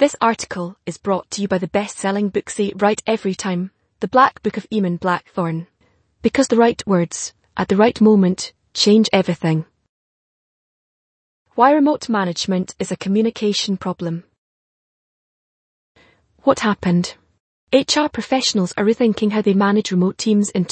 This article is brought to you by the best-selling book Say It Right Every Time, The Black Book of Eamon Blackthorne. Because the right words, at the right moment, change everything. Why remote management is a communication problem. What happened? HR professionals are rethinking how they manage remote teams in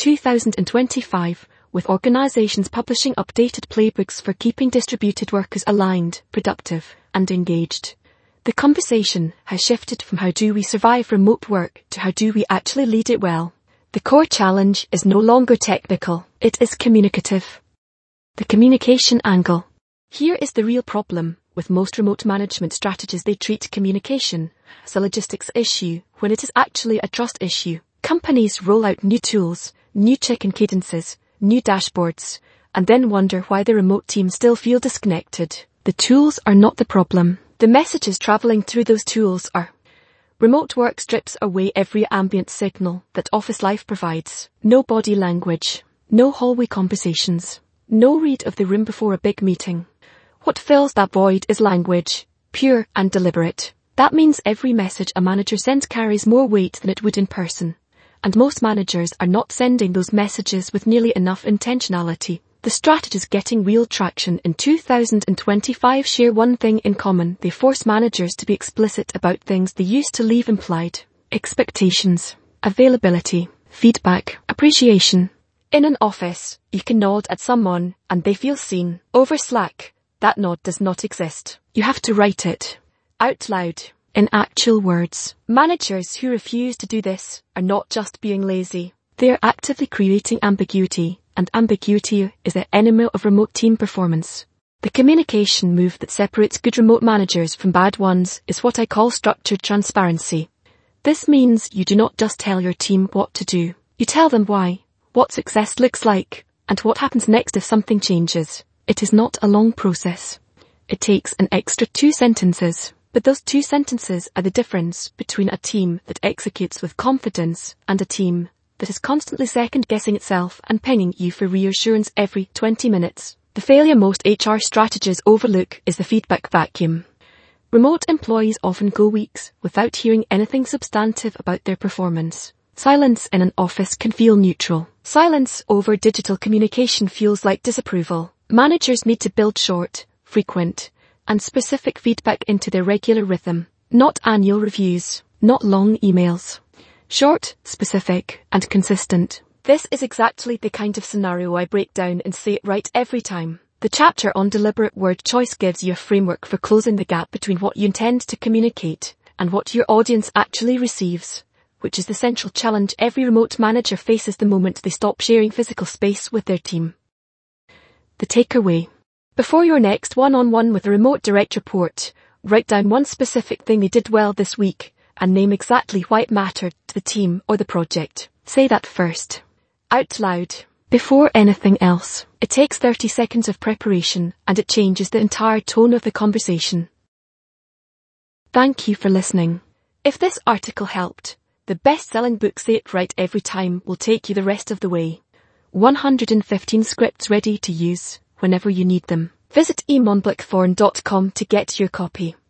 2025, with organizations publishing updated playbooks for keeping distributed workers aligned, productive, and engaged. The conversation has shifted from how do we survive remote work to how do we actually lead it well. The core challenge is no longer technical, it is communicative. The communication angle. Here is the real problem. With most remote management strategies, they treat communication as a logistics issue when it is actually a trust issue. Companies roll out new tools, new check-in cadences, new dashboards, and then wonder why the remote teams still feel disconnected. The tools are not the problem. The messages traveling through those tools are. Remote work strips away every ambient signal that office life provides. No body language. No hallway conversations. No read of the room before a big meeting. What fills that void is language, pure and deliberate. That means every message a manager sends carries more weight than it would in person. And most managers are not sending those messages with nearly enough intentionality. The strategies getting real traction in 2025 share one thing in common. They force managers to be explicit about things they used to leave implied. Expectations, availability, feedback, appreciation. In an office, you can nod at someone and they feel seen. Over Slack, that nod does not exist. You have to write it out loud, in actual words. Managers who refuse to do this are not just being lazy. They are actively creating ambiguity, and ambiguity is the enemy of remote team performance. The communication move that separates good remote managers from bad ones is what I call structured transparency. This means you do not just tell your team what to do. You tell them why, what success looks like, and what happens next if something changes. It is not a long process. It takes an extra 2 sentences, but those 2 sentences are the difference between a team that executes with confidence and a team that is constantly second-guessing itself and pinging you for reassurance every 20 minutes. The failure most HR strategies overlook is the feedback vacuum. Remote employees often go weeks without hearing anything substantive about their performance. Silence in an office can feel neutral. Silence over digital communication feels like disapproval. Managers need to build short, frequent, and specific feedback into their regular rhythm. Not annual reviews, not long emails. Short, specific, and consistent. This is exactly the kind of scenario I break down and Say It Right Every Time. The chapter on deliberate word choice gives you a framework for closing the gap between what you intend to communicate and what your audience actually receives, which is the central challenge every remote manager faces the moment they stop sharing physical space with their team. The takeaway. Before your next one-on-one with a remote direct report, write down one specific thing they did well this week and name exactly why it mattered to the team or the project. Say that first, out loud, before anything else. It takes 30 seconds of preparation and it changes the entire tone of the conversation. Thank you for listening. If this article helped, the best-selling book Say It Right Every Time will take you the rest of the way. 115 scripts ready to use whenever you need them. Visit eamonblackthorne.com to get your copy.